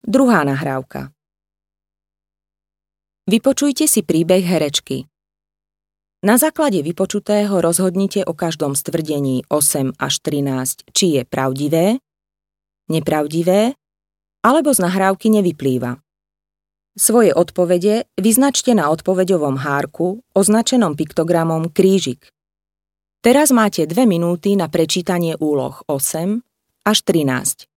Druhá nahrávka. Vypočujte si príbeh herečky. Na základe vypočutého rozhodnite o každom z tvrdení 8 až 13, či je pravdivé, nepravdivé, alebo z nahrávky nevyplýva. Svoje odpovede vyznačte na odpoveďovom hárku, označenom piktogramom krížik. Teraz máte 2 minúty na prečítanie úloh 8 až 13.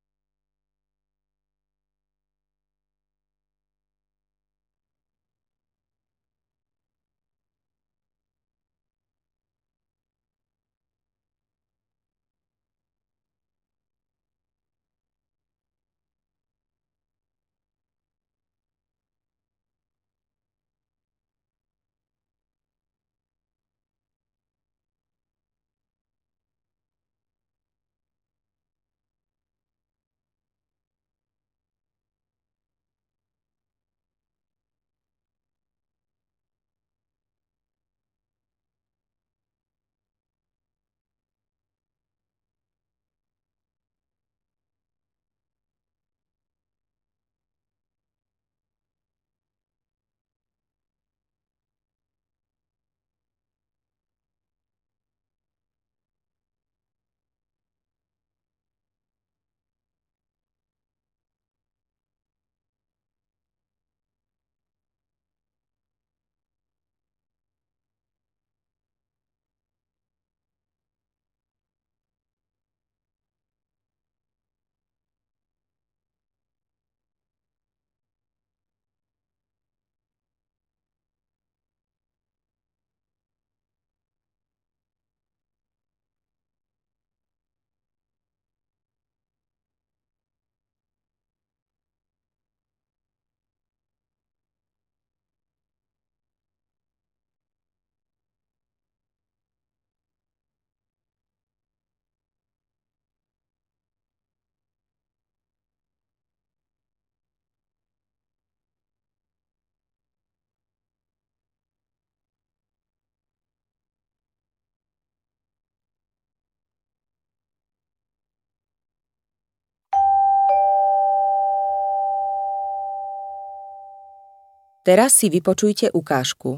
Teraz si vypočujte ukážku.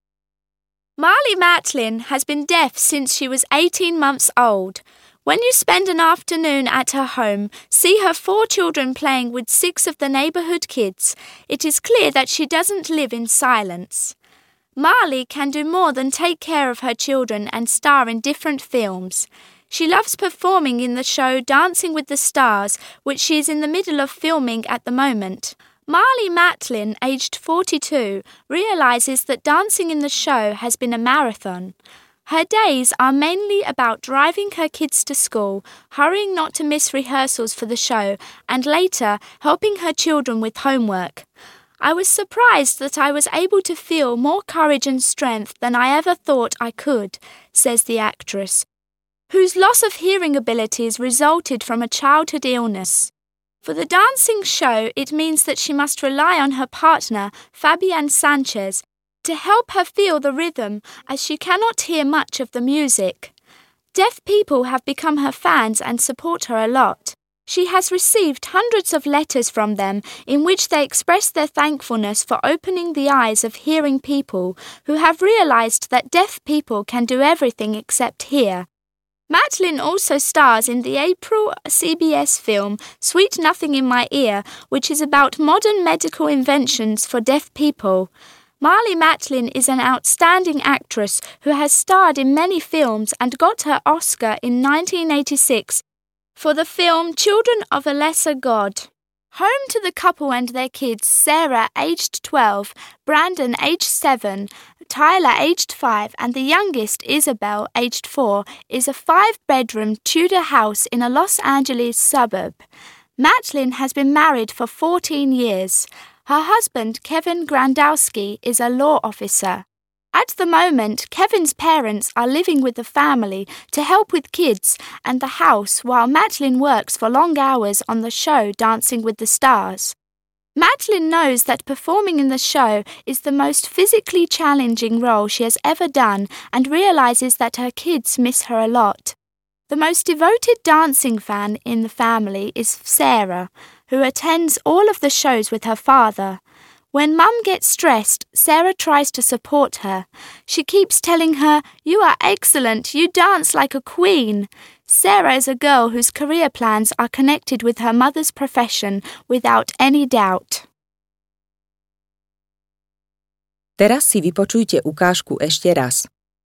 Marlee Matlin has been deaf since she was 18 months old. When you spend an afternoon at her home, see her 4 children playing with 6 of the neighbourhood kids, it is clear that she doesn't live in silence. Marlee can do more than take care of her children and star in different films. She loves performing in the show Dancing with the Stars, which she is in the middle of filming at the moment. Marlee Matlin, aged 42, realises that dancing in the show has been a marathon. Her days are mainly about driving her kids to school, hurrying not to miss rehearsals for the show, and later helping her children with homework. I was surprised that I was able to feel more courage and strength than I ever thought I could, says the actress, whose loss of hearing abilities resulted from a childhood illness. For the dancing show, it means that she must rely on her partner, Fabian Sanchez, to help her feel the rhythm, as she cannot hear much of the music. Deaf people have become her fans and support her a lot. She has received hundreds of letters from them in which they express their thankfulness for opening the eyes of hearing people who have realised that deaf people can do everything except hear. Matlin also stars in the April CBS film Sweet Nothing in My Ear, which is about modern medical inventions for deaf people. Marlee Matlin is an outstanding actress who has starred in many films and got her Oscar in 1986 for the film Children of a Lesser God. Home to the couple and their kids, Sarah, aged 12, Brandon, aged 7, Tyler, aged 5, and the youngest, Isabel, aged 4, is a 5-bedroom Tudor house in a Los Angeles suburb. Matlin has been married for 14 years. Her husband, Kevin Grandowski, is a law officer. At the moment, Kevin's parents are living with the family to help with kids and the house while Matlin works for long hours on the show Dancing with the Stars. Matlin knows that performing in the show is the most physically challenging role she has ever done and realises that her kids miss her a lot. The most devoted dancing fan in the family is Sarah, who attends all of the shows with her father. When Mum gets stressed, Sarah tries to support her. She keeps telling her, "You are excellent, you dance like a queen." Sarah is a girl whose career plans are connected with her mother's profession without any doubt. Teraz si vypočujte ukážku ešte raz.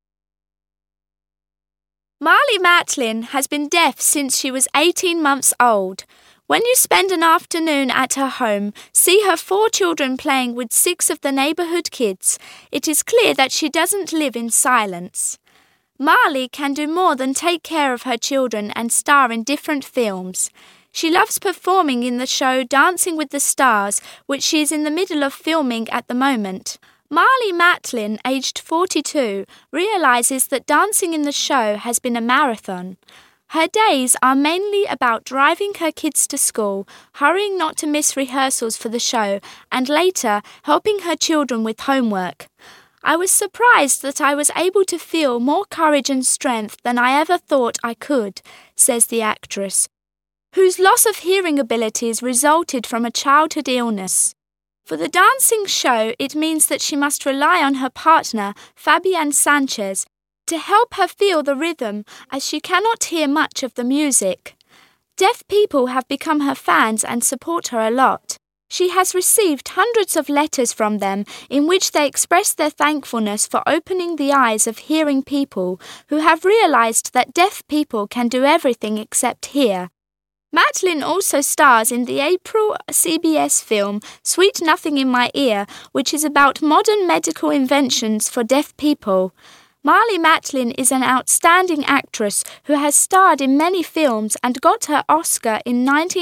Marley Matlin has been deaf since she was 18 months old. When you spend an afternoon at her home, see her 4 children playing with 6 of the neighbourhood kids, it is clear that she doesn't live in silence. Marley can do more than take care of her children and star in different films. She loves performing in the show Dancing with the Stars, which she is in the middle of filming at the moment. Marley Matlin, aged 42, realises that dancing in the show has been a marathon. Her days are mainly about driving her kids to school, hurrying not to miss rehearsals for the show, and later helping her children with homework. I was surprised that I was able to feel more courage and strength than I ever thought I could, says the actress, whose loss of hearing abilities resulted from a childhood illness. For the dancing show, it means that she must rely on her partner, Fabian Sanchez, to help her feel the rhythm, as she cannot hear much of the music. Deaf people have become her fans and support her a lot. She has received hundreds of letters from them in which they express their thankfulness for opening the eyes of hearing people who have realised that deaf people can do everything except hear. Matlin also stars in the April CBS film Sweet Nothing in My Ear, which is about modern medical inventions for deaf people. Marley Matlin is an outstanding actress who has starred in many films and got her Oscar in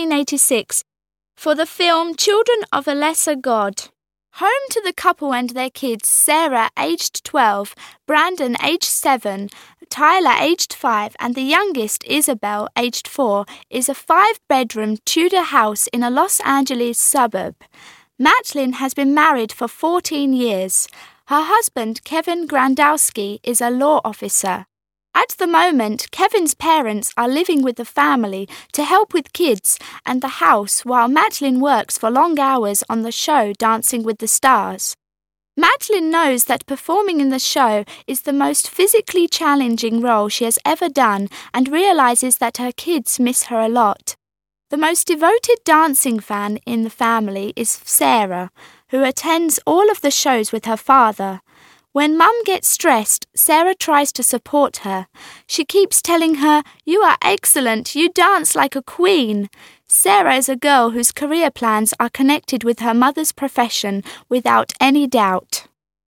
1986 for the film Children of a Lesser God. Home to the couple and their kids, Sarah, aged 12, Brandon, aged 7, Tyler, aged 5, and the youngest, Isabel, aged 4, is a 5-bedroom Tudor house in a Los Angeles suburb. Matlin has been married for 14 years. Her husband, Kevin Grandowski, is a law officer. At the moment, Kevin's parents are living with the family to help with kids and the house while Matlin works for long hours on the show Dancing with the Stars. Matlin knows that performing in the show is the most physically challenging role she has ever done and realises that her kids miss her a lot. The most devoted dancing fan in the family is Sarah, who attends all of the shows with her father. When Mum gets stressed, Sarah tries to support her. She keeps telling her, "You are excellent, you dance like a queen." Sarah is a girl whose career plans are connected with her mother's profession without any doubt.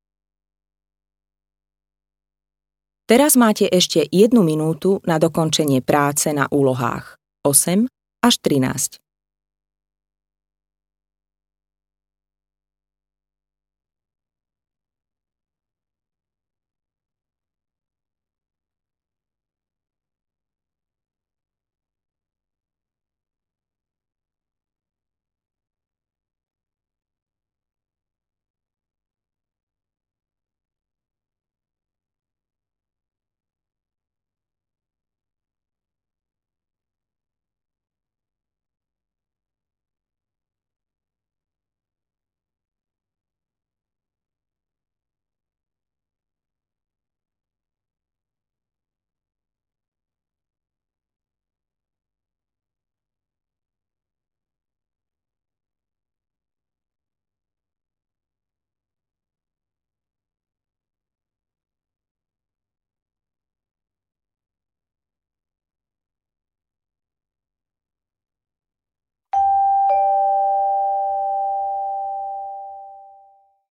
Teraz máte ešte 1 minútu na dokončenie práce na úlohách 8 až 13.